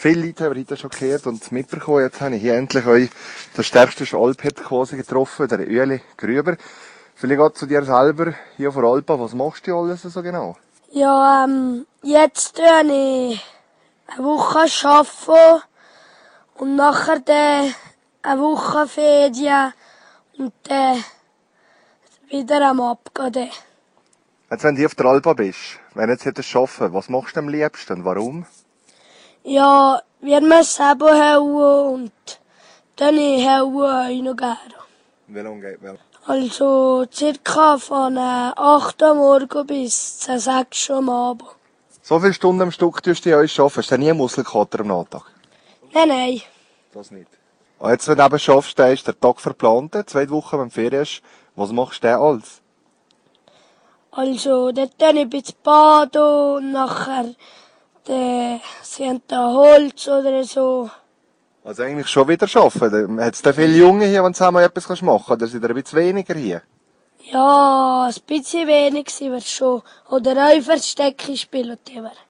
Viele Leute haben heute schon gehört und mitbekommen. Jetzt habe ich hier endlich euch den stärksten Alpherd quasi getroffen, der Ueli Grüber. Vielleicht auch zu dir selber hier von Alpa. Was machst du alles so genau? Ja, jetzt tue ich eine Woche arbeiten und nachher dann eine Woche Ferien und dann wieder am Abgehen. Jetzt, wenn du auf der Alpa bist, wenn du jetzt hättest arbeiten, was machst du am liebsten und warum? Ja, wir müssen selber hauen und dann hauen euch noch gerne. Wie lange geht das? Also circa von 8 Uhr morgens bis 6 Uhr am Abend. So viele Stunden am Stück tust du ja arbeiten. Hast du nie einen Muskelkater am Nachmittag? Nein. Das nicht. Und jetzt, wenn du eben schaffst, dann ist der Tag verplant, 2 Wochen, wenn du Ferien hast. Was machst du denn alles? Also, dort gehe ich ein bisschen baden und nachher sind da Holz oder so. Also eigentlich schon wieder arbeiten. Hat es da viele Junge hier, die zusammen etwas machen können? Oder sind da ein bisschen weniger hier? Ja, ein bisschen wenig sind wir schon. Oder auch Verstecke spielen wir.